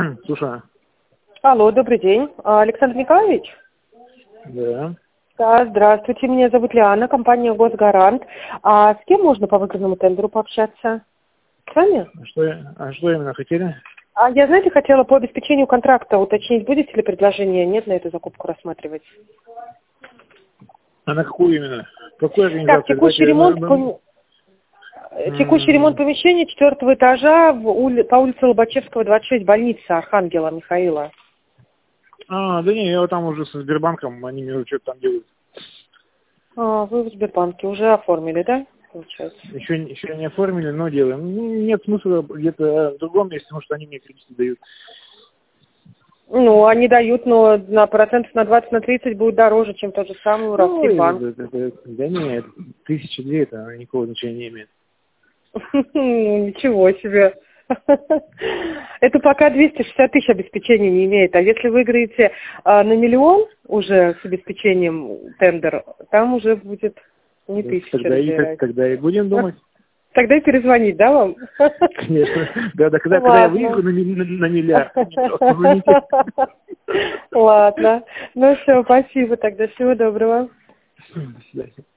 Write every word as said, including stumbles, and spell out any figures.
Слушай. Алло, добрый день. А, Александр Николаевич? Да. Да, здравствуйте, меня зовут Лиана, компания «Госгарант». А с кем можно по выигранному тендеру пообщаться? С вами? А что, а что именно хотели? А я, знаете, хотела по обеспечению контракта уточнить, будете ли предложение, нет, на эту закупку рассматривать? А на какую именно? Какую Так, организацию? текущий Давайте, ремонт, ну, пом- текущий м, ремонт помещения четвертого этажа в ули- по улице Лобачевского, двадцать шесть, больница Архангела Михаила. А, да не, я вот там уже со Сбербанком, они мне что-то там делают. А, вы в Сбербанке уже оформили, да, получается? Еще, еще не оформили, но делаем. Ну, нет смысла где-то в другом месте, потому что они мне кредиты дают. Ну, они дают, но на процентов на двадцать, на тридцать будет дороже, чем тот же самый Ой, Уралсибанк. да, да, да, да нет, тысяча две это никакого значения не имеет. Ну, ничего себе. Это пока двести шестьдесят тысяч обеспечения не имеет. А если выиграете а, на миллион уже с обеспечением тендер, там уже будет не Да, тысяча Тогда и, разбирать. тогда и будем думать. Тогда и перезвонить, да, вам? Конечно. Да, да, когда, когда я Ладно. выиграю на, ми- на, на миллиард, мне просто позвоните. Ладно. Ну все, спасибо тогда. Всего доброго. До свидания.